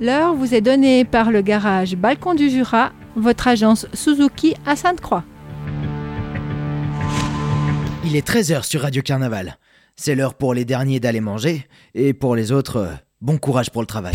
L'heure vous est donnée par le garage Balcon du Jura, votre agence Suzuki à Sainte-Croix. Il est 13h sur Radio Carnaval. C'est l'heure pour les derniers d'aller manger et pour les autres, bon courage pour le travail.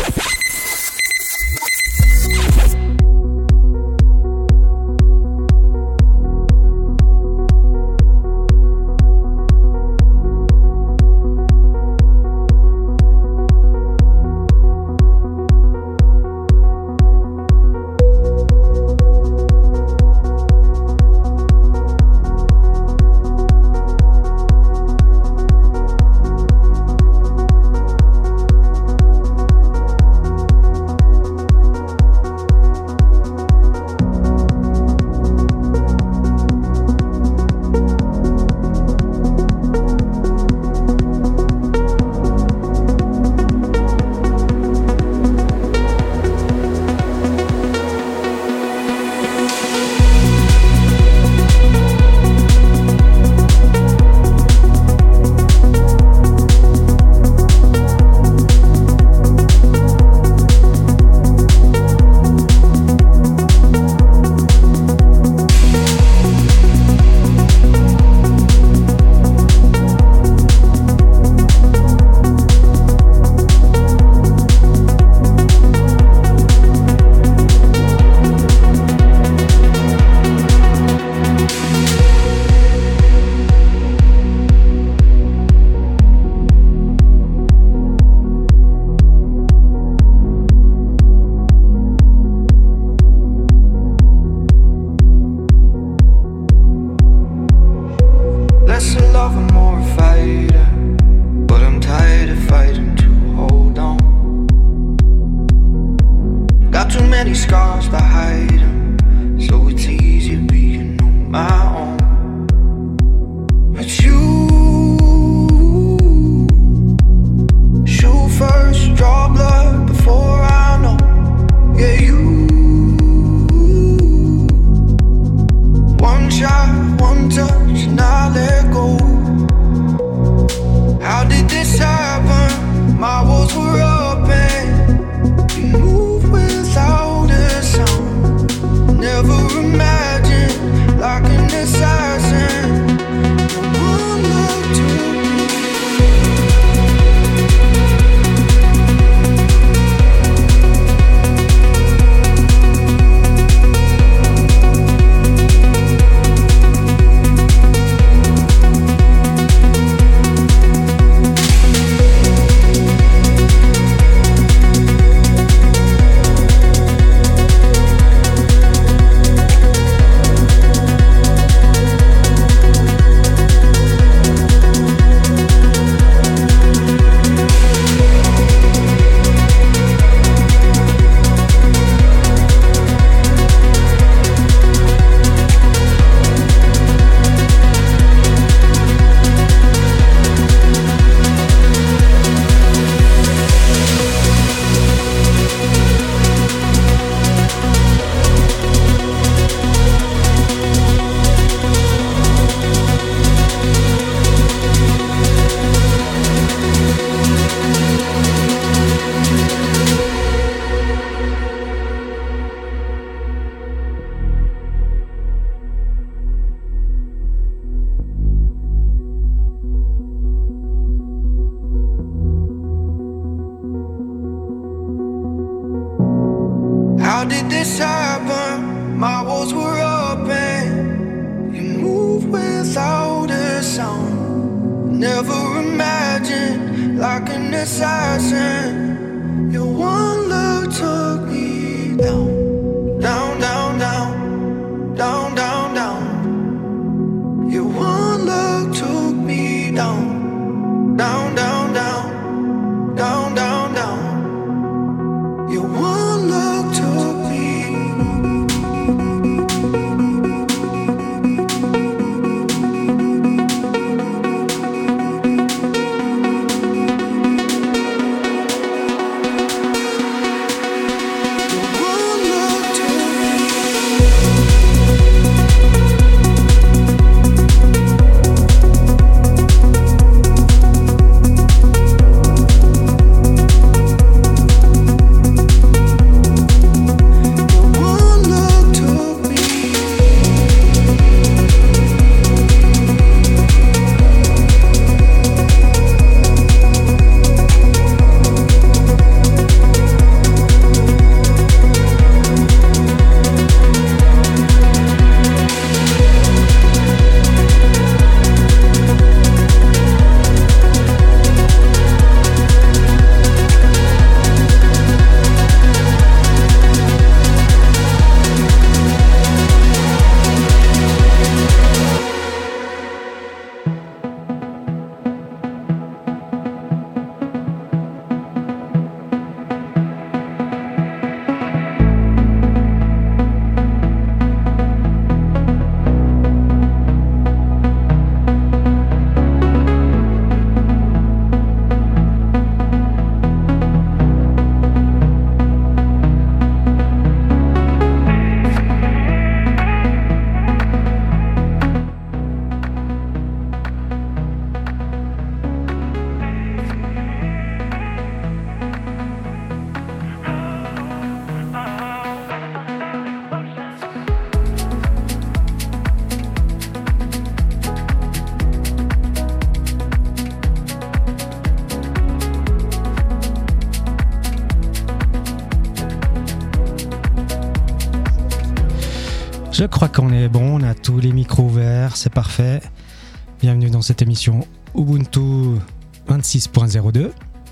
Je crois qu'on est bon, on a tous les micros ouverts, c'est parfait. Bienvenue dans cette émission Ubuntu 26.02.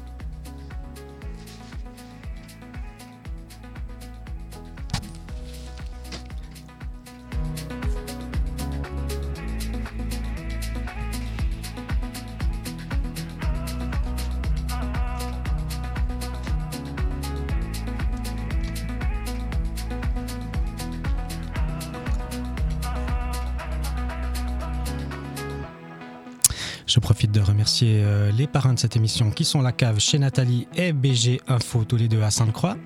Je profite de remercier les parrains de cette émission qui sont La Cave chez Nathalie et BG Info, tous les deux à Sainte-Croix.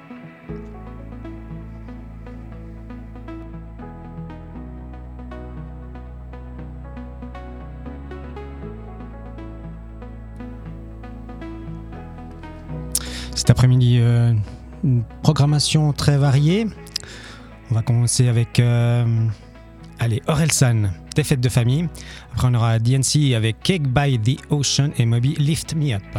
Cet après-midi, une programmation très variée. On va commencer avec Orelsan, des fêtes de famille. Après, on aura DNC avec Cake by the Ocean et Moby Lift Me Up.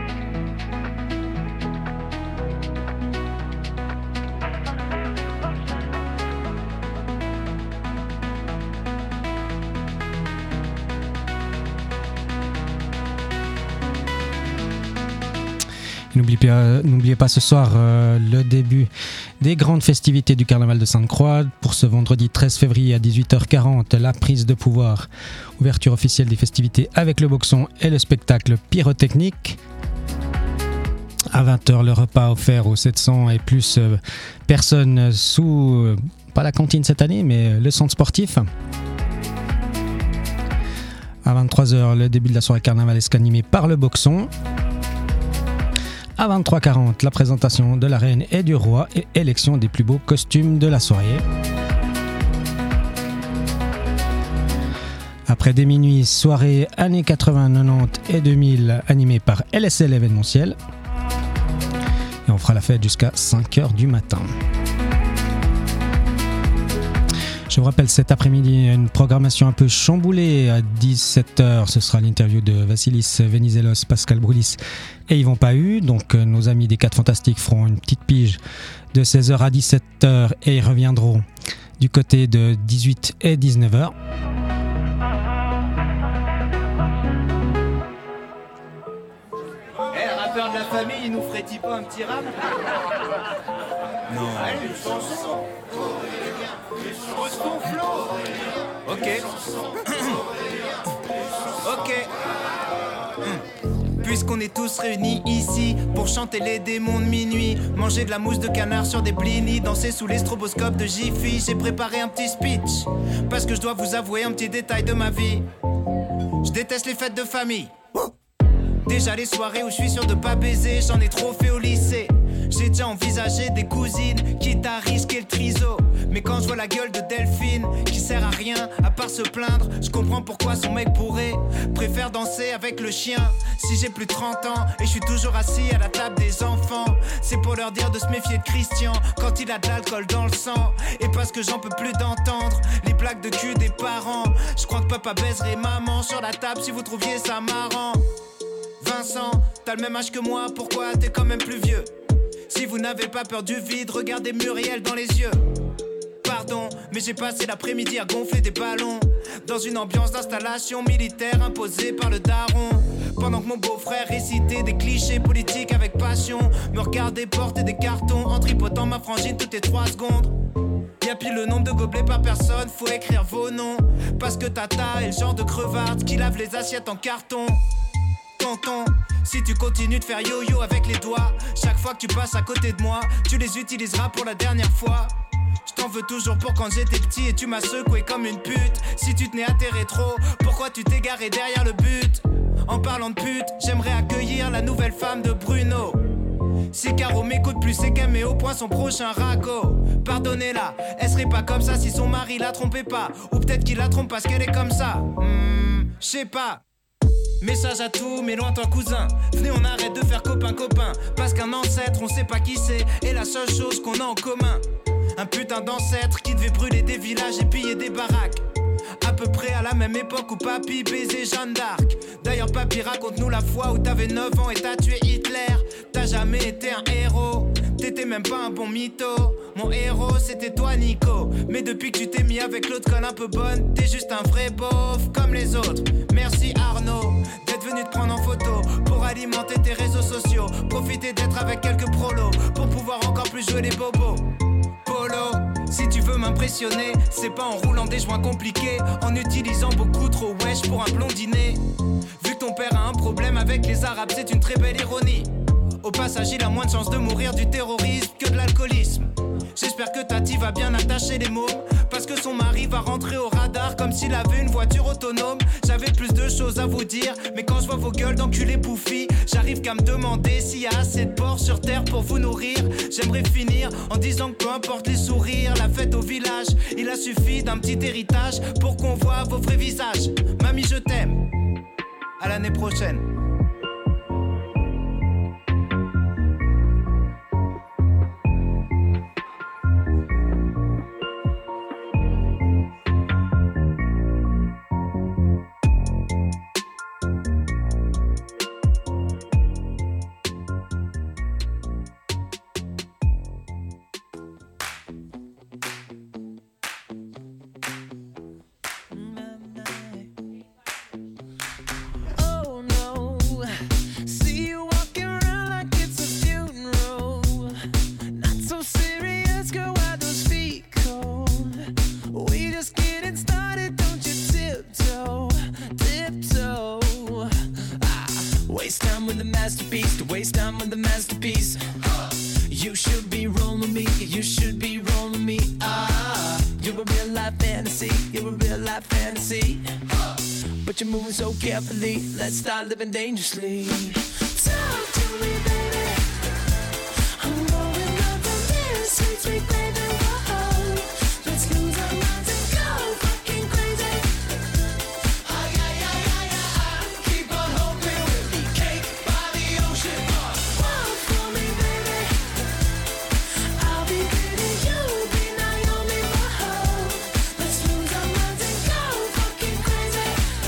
N'oubliez pas ce soir le début des grandes festivités du carnaval de Sainte-Croix. Pour ce vendredi 13 février à 18h40, la prise de pouvoir. Ouverture officielle des festivités avec le boxon et le spectacle pyrotechnique. À 20h, le repas offert aux 700 et plus personnes sous, pas la cantine cette année, mais le centre sportif. À 23h, le début de la soirée carnavalesque animée par le boxon. À 23h40, la présentation de la reine et du roi et élection des plus beaux costumes de la soirée. Après dès minuit, soirée années 80, 90 et 2000 animée par LSL événementiel. Et on fera la fête jusqu'à 5h du matin. Je vous rappelle cet après-midi une programmation un peu chamboulée. À 17h, ce sera l'interview de Vassilis Venizelos, Pascal Broulis et Yvon Pahu. Donc nos amis des 4 Fantastiques feront une petite pige de 16h à 17h et ils reviendront du côté de 18 et 19h. Le rappeur de la famille, il nous ferait-il pas un petit rap? Non. Allez, une chanson. Pose ton flow. Ok. Ok. Puisqu'on est tous réunis ici pour chanter les démons de minuit, manger de la mousse de canard sur des blinis, danser sous les stroboscopes de Jiffy, j'ai préparé un petit speech parce que je dois vous avouer un petit détail de ma vie. Je déteste les fêtes de famille. Déjà les soirées où je suis sûr de pas baiser, j'en ai trop fait au lycée. J'ai déjà envisagé des cousines, quitte à risquer le triso. Mais quand je vois la gueule de Delphine, qui sert à rien à part se plaindre, je comprends pourquoi son mec préfère danser avec le chien. Si j'ai plus de 30 ans et je suis toujours assis à la table des enfants, c'est pour leur dire de se méfier de Christian quand il a de l'alcool dans le sang. Et parce que j'en peux plus d'entendre les blagues de cul des parents. Je crois que papa baiserait maman sur la table si vous trouviez ça marrant. Vincent, t'as le même âge que moi, pourquoi t'es quand même plus vieux? Si vous n'avez pas peur du vide, regardez Muriel dans les yeux. Pardon, mais j'ai passé l'après-midi à gonfler des ballons dans une ambiance d'installation militaire imposée par le daron. Pendant que mon beau-frère récitait des clichés politiques avec passion, me regardait porter des cartons en tripotant ma frangine toutes les 3 secondes. Y'a pile le nombre de gobelets par personne, faut écrire vos noms. Parce que Tata est le genre de crevarde qui lave les assiettes en carton. Tonton, si tu continues de faire yo-yo avec les doigts, chaque fois que tu passes à côté de moi, tu les utiliseras pour la dernière fois. Je t'en veux toujours pour quand j'étais petit et tu m'as secoué comme une pute. Si tu tenais à tes rétros, pourquoi tu t'es garé derrière le but? En parlant de pute, j'aimerais accueillir la nouvelle femme de Bruno. Si Caro m'écoute plus, c'est qu'elle met au point son prochain raco. Pardonnez-la, elle serait pas comme ça si son mari la trompait pas. Ou peut-être qu'il la trompe parce qu'elle est comme ça. J'sais pas. Message à tous mes lointains cousins, venez on arrête de faire copain-copain. Parce qu'un ancêtre on sait pas qui c'est, et la seule chose qu'on a en commun, un putain d'ancêtre qui devait brûler des villages et piller des baraques. À peu près à la même époque où papy baisait Jeanne d'Arc. D'ailleurs papy raconte-nous la fois où t'avais 9 ans et t'as tué Hitler. T'as jamais été un héros, t'étais même pas un bon mytho. Mon héros c'était toi Nico. Mais depuis que tu t'es mis avec l'autre conne un peu bonne, t'es juste un vrai beauf comme les autres. Merci Arnaud d'être venu te prendre en photo pour alimenter tes réseaux sociaux. Profiter d'être avec quelques prolos pour pouvoir encore plus jouer les bobos. Polo, si tu veux m'impressionner, c'est pas en roulant des joints compliqués, en utilisant beaucoup trop wesh pour un blondinet. Vu que ton père a un problème avec les arabes, c'est une très belle ironie. Au passage, il a moins de chances de mourir du terrorisme que de l'alcoolisme. J'espère que Tati va bien attacher les mômes, parce que son mari va rentrer au radar comme s'il avait une voiture autonome. J'avais plus de choses à vous dire, mais quand je vois vos gueules d'enculés bouffis, j'arrive qu'à me demander s'il y a assez de porcs sur terre pour vous nourrir. J'aimerais finir en disant que peu importe les sourires, la fête au village, il a suffi d'un petit héritage pour qu'on voit vos vrais visages. Mamie, je t'aime. À l'année prochaine. Carefully, let's start living dangerously. Talk to me, baby. I'm going up on this sweet, sweet baby. Whoa, let's lose our minds and go fucking crazy. Ay, ay, ay, ay, ay. Keep on hoping we'll be cake by the ocean. Walk for me, baby. I'll be pretty, you'll be Naomi. Whoa, let's lose our minds and go fucking crazy.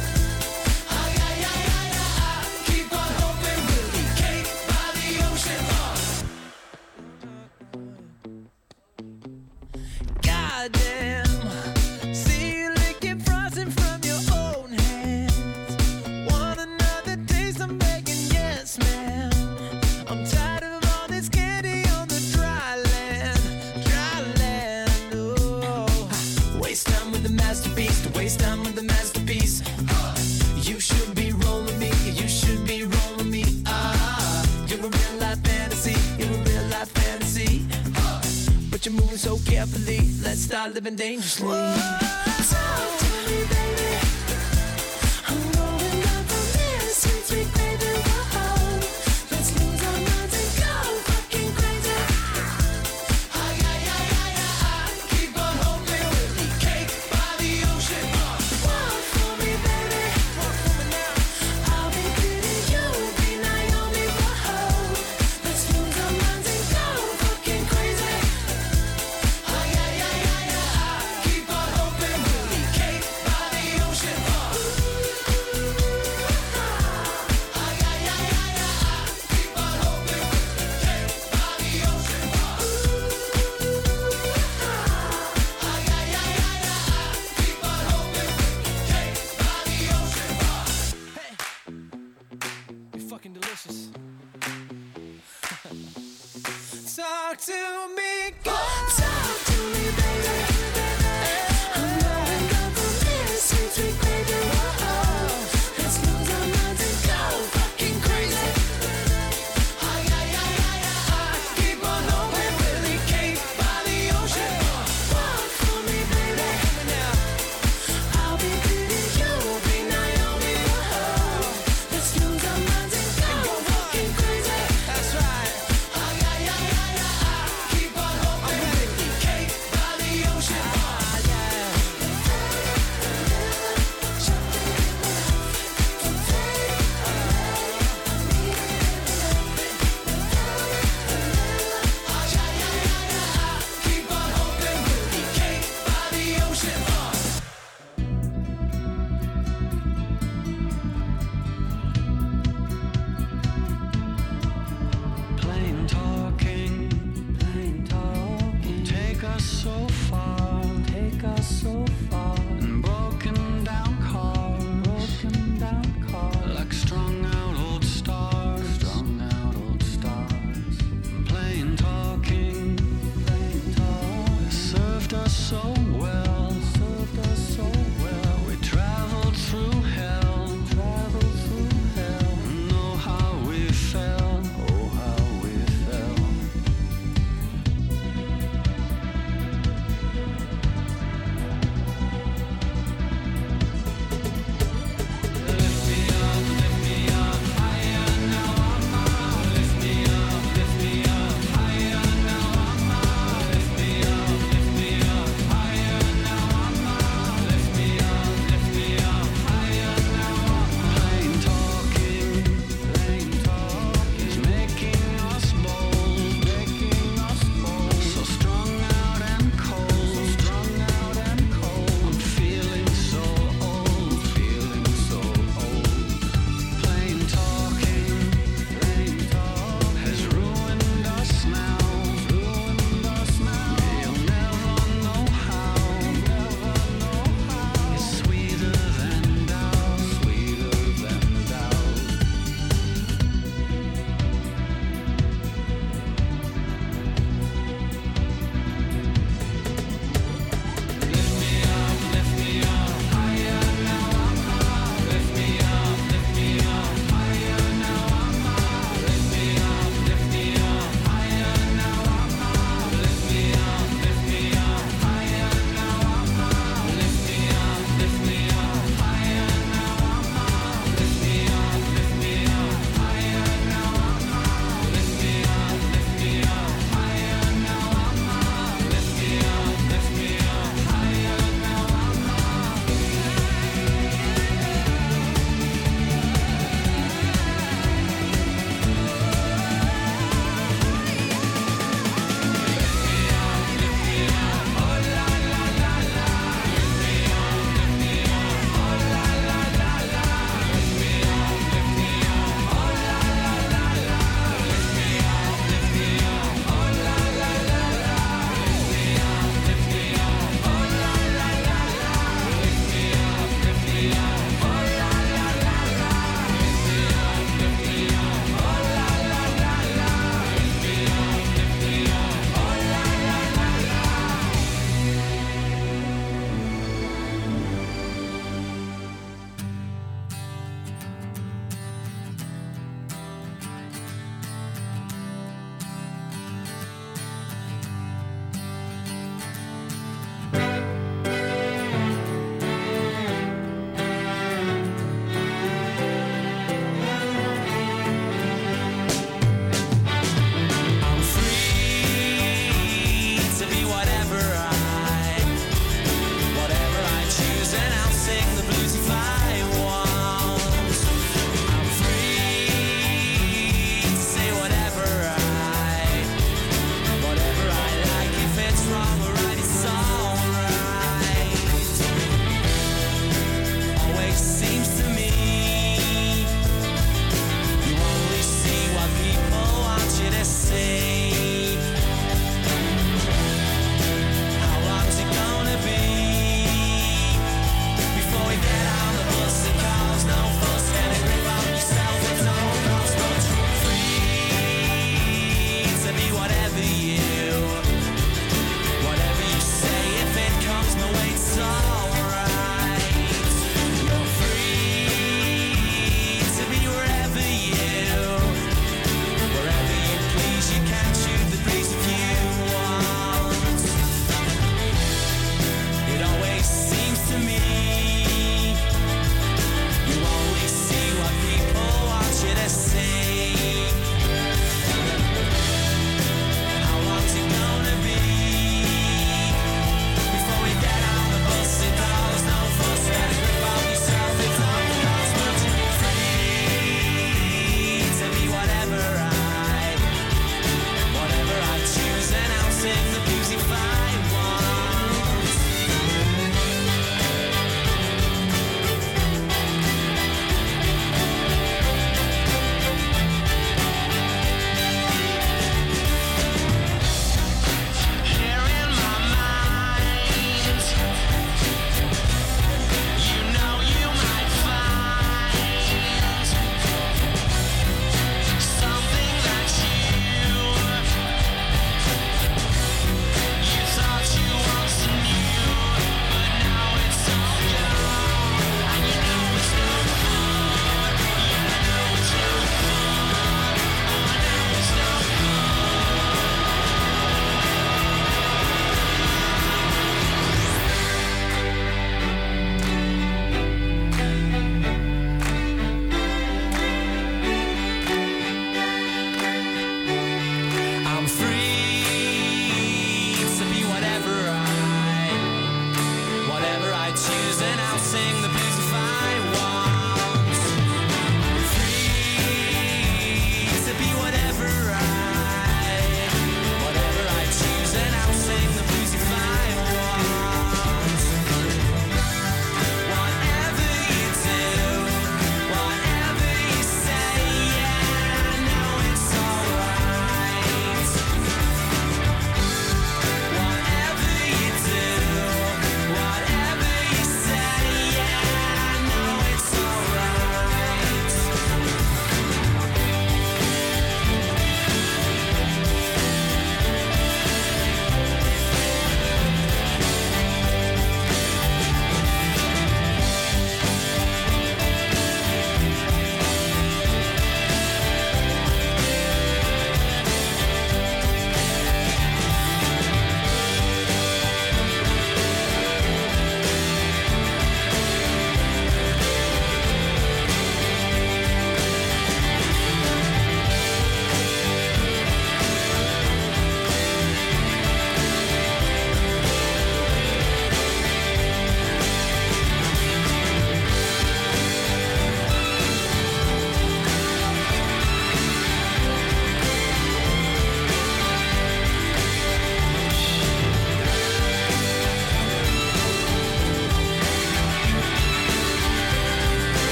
Let's start living dangerously. Talk to me, baby. I'm going up on this sweet, sweet baby. Whoa, let's lose our minds and go fucking crazy. Ay, ay, ay, ay, ay. Keep on hoping we'll be cake by the ocean. Walk for me, baby. Walk for me now. I'll be pretty, you'll be Naomi. Whoa, let's lose our minds and go fucking crazy. Ay, ay, ay, ay, ay. Keep on hoping we'll be cake by the ocean. Ay, ay, ay, ay, ay. Keep on hoping we'll be cake by the ocean. Ay, ay, ay, ay, ay. Keep on hoping we'll be cake by the ocean. Hey, you're fucking delicious. Talk to me, girl. Talk to me, baby. I'm going up on this sweet, sweet baby. Whoa, let's lose our minds and go fucking crazy. Ay, ay, ay, ay, ay. Keep on hoping we'll be cake by the ocean. Walk for me, baby. I'll be pretty, you'll be Naomi. Whoa, let's lose our minds and go fucking crazy. That's right. Ay, ay, ay, ay, ay. Keep on hoping we'll be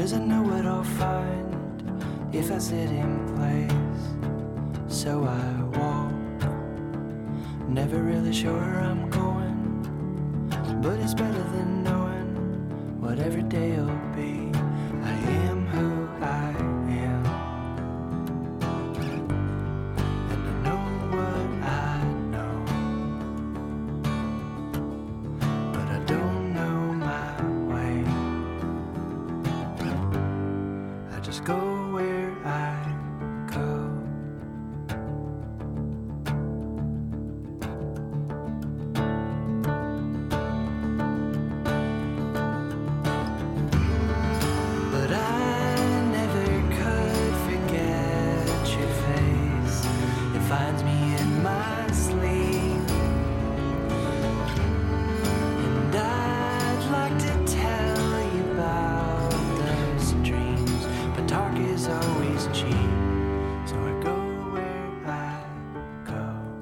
Cause I know what I'll find if I sit in place. So I walk, never really sure where I'm going, but it's better than knowing what every day will be. I am who I am, and I know what I know, but I don't know my way. I just go where I go. But I never could forget your face. It finds me in my sleep, and I'd like to tell you about those dreams, but talk is always cheap, so I go where I go.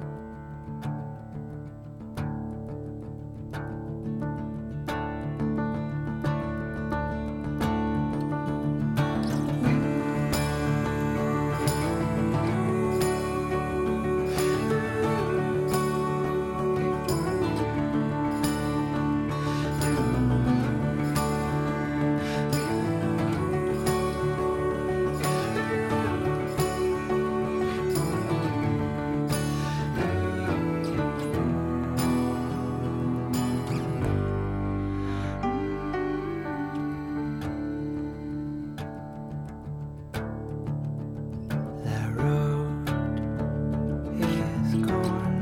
That road is gone.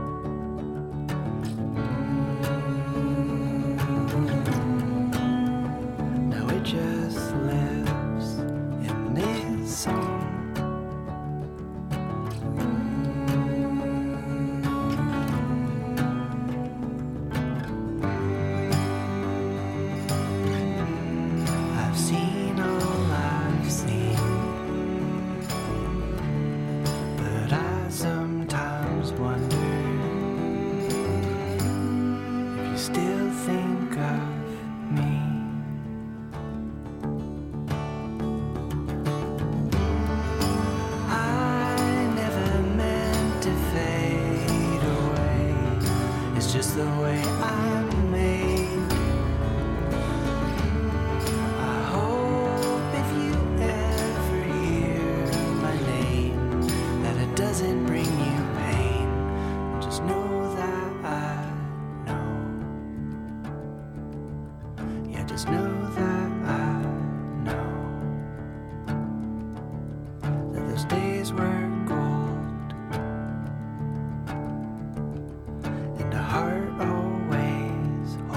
Now it just lives in this song. I've seen all I've seen, but I sometimes wonder if you still think of me. I never meant to fade away. It's just the way I'm made. I hope if you ever hear my name that it doesn't bring you pain. Just know that I know. Yeah, just know that I know that those days were gold, and a heart always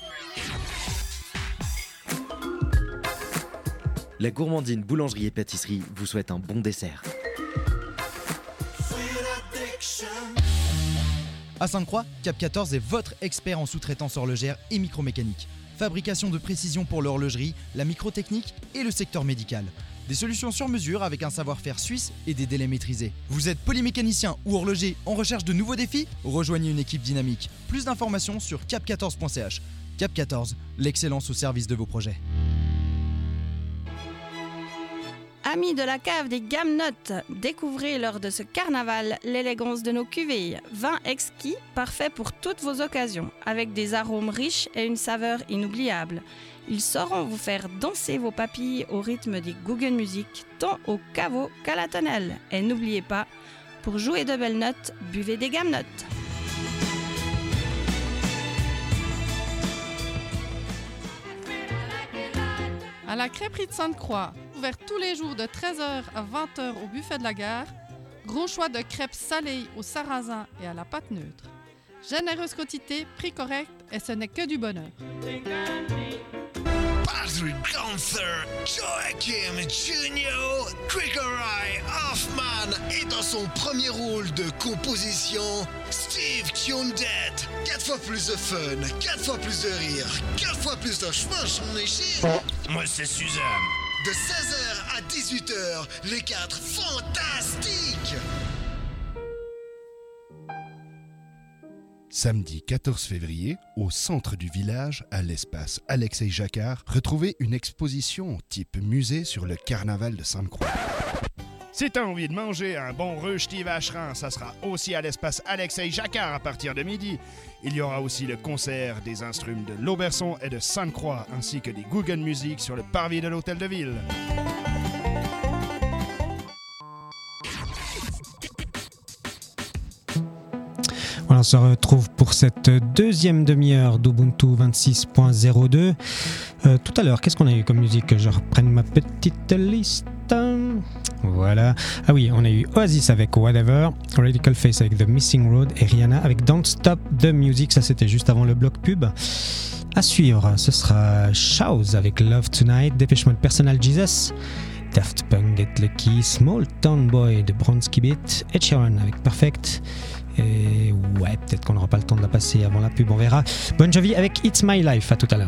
La gourmandine boulangerie et pâtisserie vous souhaite un bon dessert. À Sainte-Croix, Cap 14 est votre expert en sous-traitance horlogère et micromécanique. Fabrication de précision pour l'horlogerie, la microtechnique et le secteur médical. Des solutions sur mesure avec un savoir-faire suisse et des délais maîtrisés. Vous êtes polymécanicien ou horloger en recherche de nouveaux défis ? Rejoignez une équipe dynamique. Plus d'informations sur cap14.ch. Cap 14, l'excellence au service de vos projets. Amis de la cave des Gamnottes, découvrez lors de ce carnaval l'élégance de nos cuvées. Vin exquis, parfait pour toutes vos occasions, avec des arômes riches et une saveur inoubliable. Ils sauront vous faire danser vos papilles au rythme des Guggen Music, tant au caveau qu'à la tonnelle. Et n'oubliez pas, pour jouer de belles notes, buvez des Gamnottes. À la crêperie de Sainte-Croix, ouvert tous les jours de 13h à 20h au buffet de la gare. Gros choix de crêpes salées au sarrasin et à la pâte neutre. Généreuse quantité, prix correct et ce n'est que du bonheur. Patrick Gunther, Joachim Junior, Gregory Hoffman et dans son premier rôle de composition, Steve Tundet. 4 fois plus de fun, 4 fois plus de rire, 4 fois plus de chemin, j'en ai chier. Moi c'est Suzanne. De 16h à 18h, les 4 fantastiques. Samedi 14 février, au centre du village, à l'espace Alexei Jacquard, retrouvez une exposition type musée sur le carnaval de Sainte-Croix. Si t'as envie de manger un bon rösti vacherin, ça sera aussi à l'espace Alexei Jacquard à partir de midi. Il y aura aussi le concert des instruments de l'Auberson et de Sainte-Croix, ainsi que des Guggen Music sur le parvis de l'hôtel de ville. Voilà, on se retrouve pour cette deuxième demi-heure d'Ubuntu 26.02. Tout à l'heure, qu'est-ce qu'on a eu comme musique? Que je reprenne ma petite liste. Voilà. Ah oui, on a eu Oasis avec Whatever, Radical Face avec The Missing Road et Rihanna avec Don't Stop the Music. Ça, c'était juste avant le bloc pub. À suivre, ce sera Shouse avec Love Tonight, Dépêche Mode Personal Jesus, Daft Punk Get Lucky, Small Town Boy de Bronski Beat, Ed Sheeran avec Perfect. Et ouais, peut-être qu'on n'aura pas le temps de la passer avant la pub, on verra. Bon Jovi avec It's My Life, à tout à l'heure.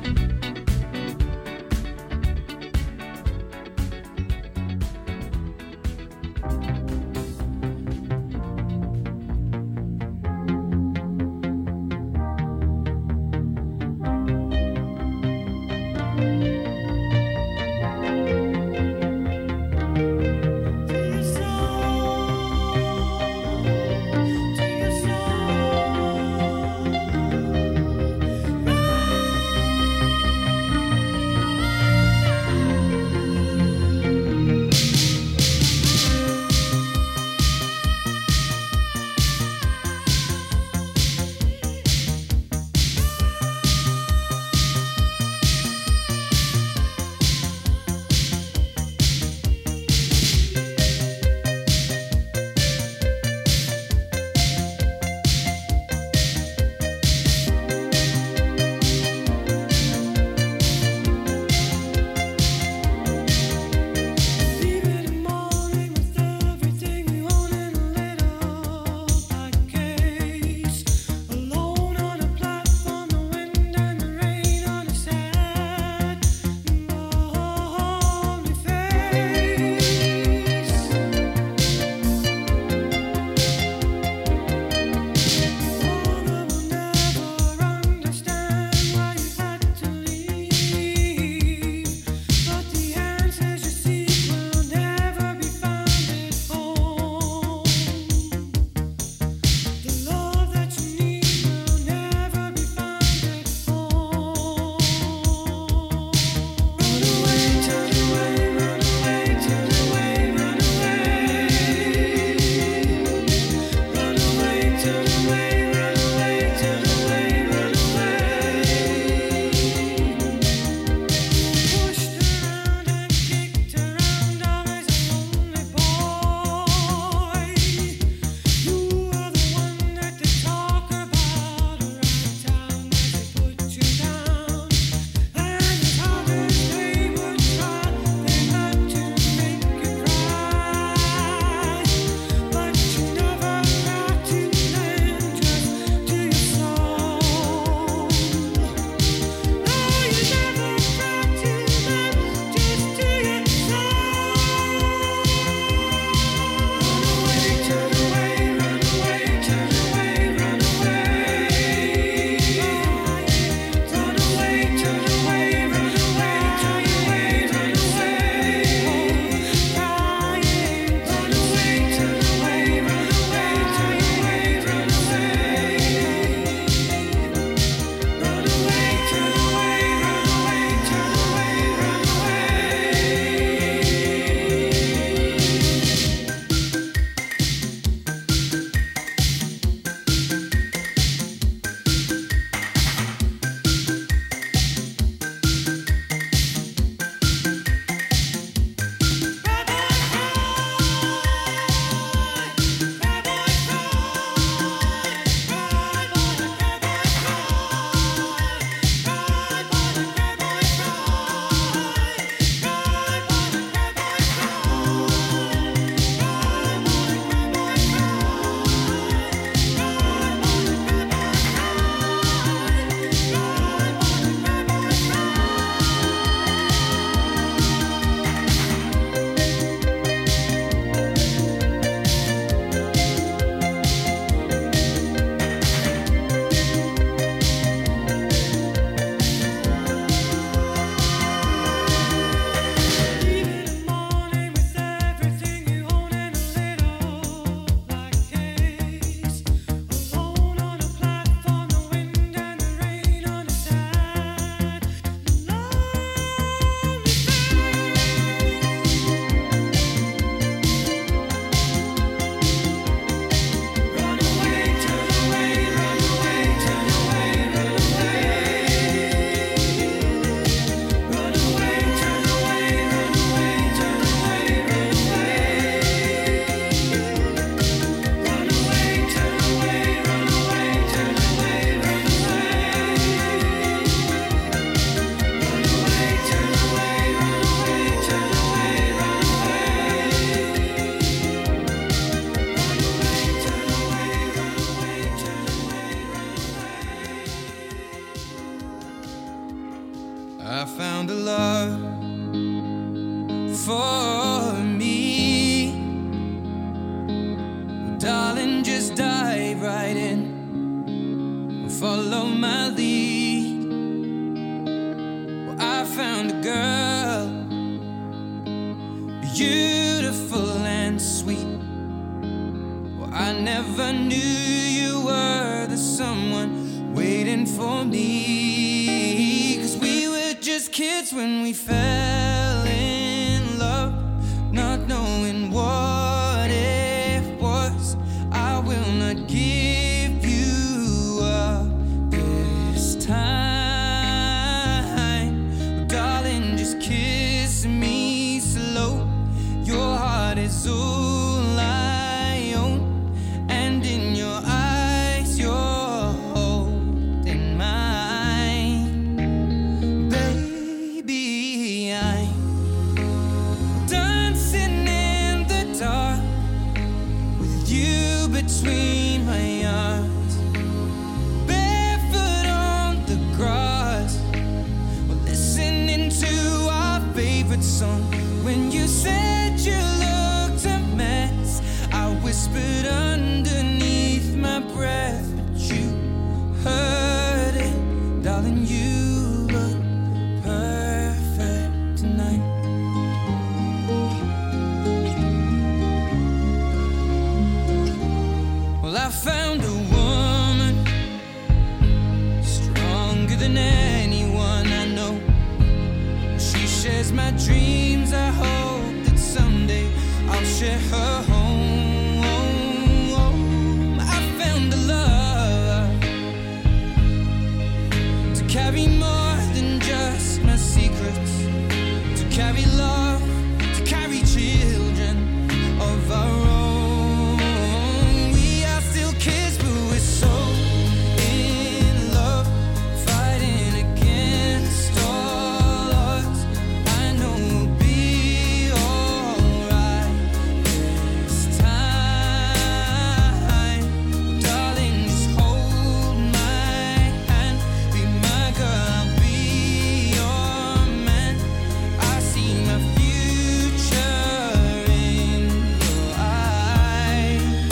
I found a love for me. Darling, just dive right in, follow my lead. Well, I found a girl, beautiful and sweet. Well, I never knew you were the someone waiting for me. 'Cause we were just kids when we fell in love, not knowing what it was. I will not give you up this time. Darling, just kiss me slow. Your heart is all I own, and in your eyes you're holding mine. Baby, I'm dancing in the dark with you between my arms, barefoot on the grass. We're listening to our favorite song. When you said you looked a mess, I whispered underneath my breath, but you heard it. Darling, you look perfect tonight. Well, I found a woman stronger than anyone I know. She shares my dreams. I hope that someday I'll share her home. I found a love to carry more than just my secrets, to carry love, to carry children of our own. We are still kids, but we're so in love, fighting against all odds. I know we'll be alright this time. Darling, just hold my hand, be my girl, I'll be your man. I see my future in your eyes.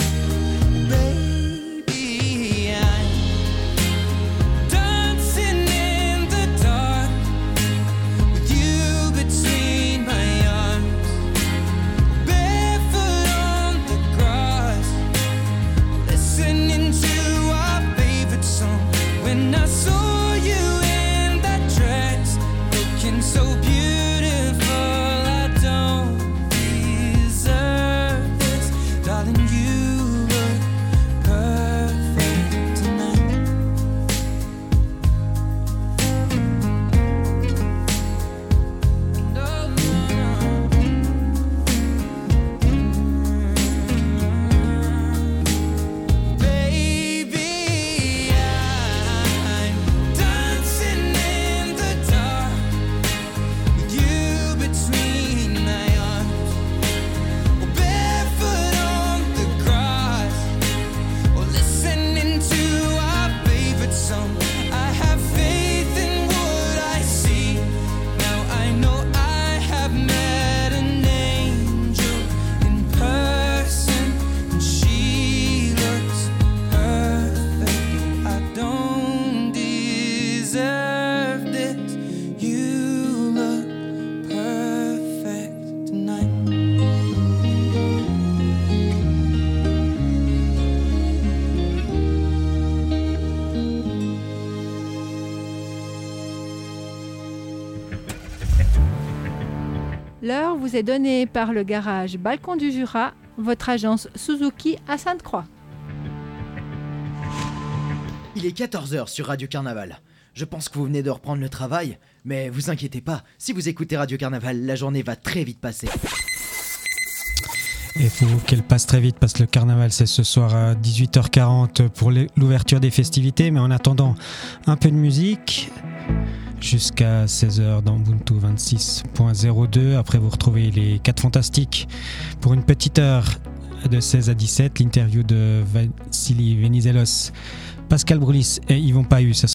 Baby, I'm dancing in the dark with you between my arms, barefoot on the grass, listening to our favorite song. When I saw you in that dress, looking so beautiful, I don't deserve this. Darling, you look perfect tonight. No, baby, I'm dancing in the dark with you between my arms, or barefoot on the grass, or listening to our favorite song. I have faith in what I see. Now I know I have met an angel in person, and she looks perfect. I don't deserve this. You look perfect tonight. L'heure vous est donnée par le garage Balcon du Jura, votre agence Suzuki à Sainte-Croix. Il est 14h sur Radio Carnaval. Je pense que vous venez de reprendre le travail, mais vous inquiétez pas, si vous écoutez Radio Carnaval, la journée va très vite passer. Et il faut qu'elle passe très vite parce que le carnaval c'est ce soir à 18h40 pour l'ouverture des festivités. Mais en attendant, un peu de musique jusqu'à 16h dans Ubuntu 26.02. Après vous retrouvez les 4 Fantastiques pour une petite heure de 16 à 17. L'interview de Vassili Venizelos, Pascal Broulis et Yvon Pahu.